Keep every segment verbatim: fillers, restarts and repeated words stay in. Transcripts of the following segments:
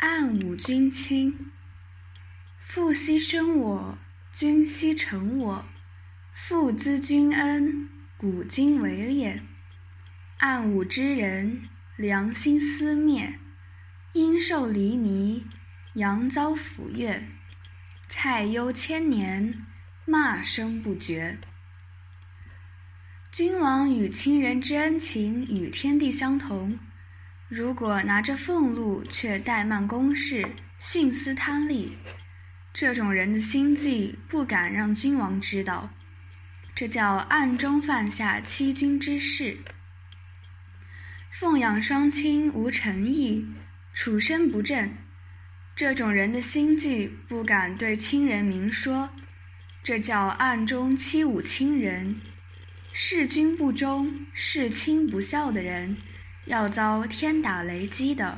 暗五君亲。父兮生我，君兮成我。父资君恩，古今为烈。暗五之人，良心思灭。阴寿离尼，阳遭抚越。蔡攸千年，骂声不绝。君王与亲人之恩情与天地相同，如果拿着俸禄却怠慢公事，徇私贪利，这种人的心计不敢让君王知道，这叫暗中犯下欺君之事。奉养双亲无诚意，处身不正，这种人的心计不敢对亲人明说，这叫暗中欺侮亲人。事君不忠，事亲不孝的人，要遭天打雷击的。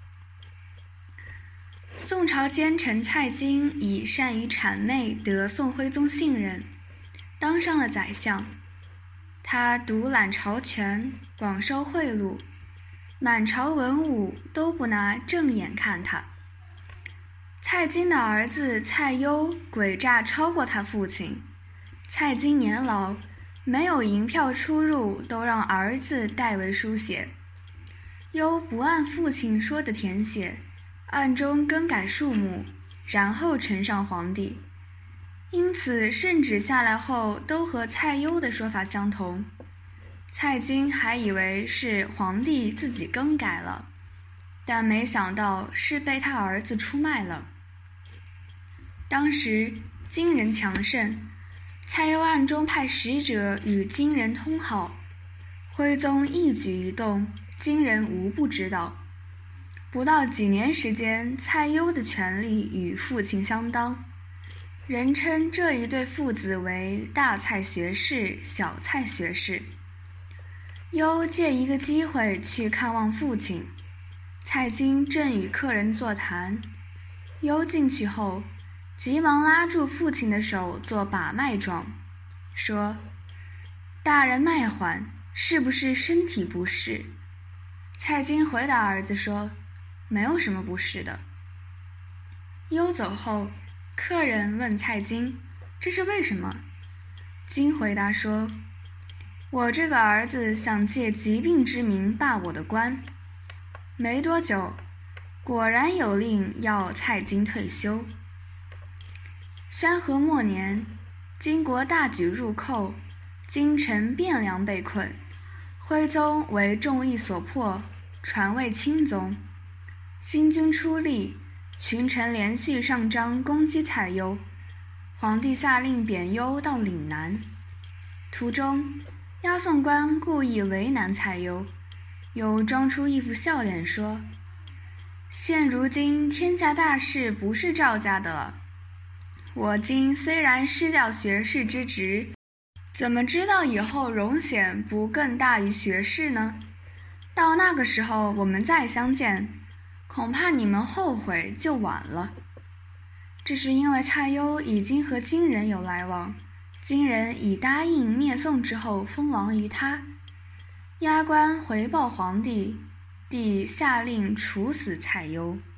宋朝奸臣蔡京以善于谄媚得宋徽宗信任，当上了宰相。他独揽朝权，广收贿赂，满朝文武都不拿正眼看他。蔡京的儿子蔡攸诡诈超过他父亲，蔡京年老，没有银票出入都让儿子代为书写。攸不按父亲说的填写，暗中更改数目，然后呈上皇帝。因此圣旨下来后都和蔡攸的说法相同。蔡京还以为是皇帝自己更改了，但没想到是被他儿子出卖了。当时金人强盛，蔡攸暗中派使者与金人通好，徽宗一举一动，金人无不知道。不到几年时间，蔡攸的权力与父亲相当，人称这一对父子为大蔡学士、小蔡学士。攸借一个机会去看望父亲，蔡京正与客人座谈，攸进去后急忙拉住父亲的手做把脉状，说：大人脉缓，是不是身体不适？蔡京回答儿子说：没有什么不适的。攸走后，客人问蔡京这是为什么？京回答说：我这个儿子想借疾病之名罢我的官。没多久，果然有令要蔡京退休。宣和末年，金国大举入寇，京城汴梁被困，徽宗为众议所迫，传位钦宗。新军出力，群臣连续上章攻击蔡攸，皇帝下令贬攸到岭南。途中，押送官故意为难蔡攸，又装出一副笑脸说：现如今天下大事不是赵家的了，我今虽然失掉学士之职，怎么知道以后荣显不更大于学士呢？到那个时候我们再相见，恐怕你们后悔就晚了。这是因为蔡攸已经和金人有来往，金人已答应灭宋之后封王于他。押官回报皇帝，帝下令处死蔡攸。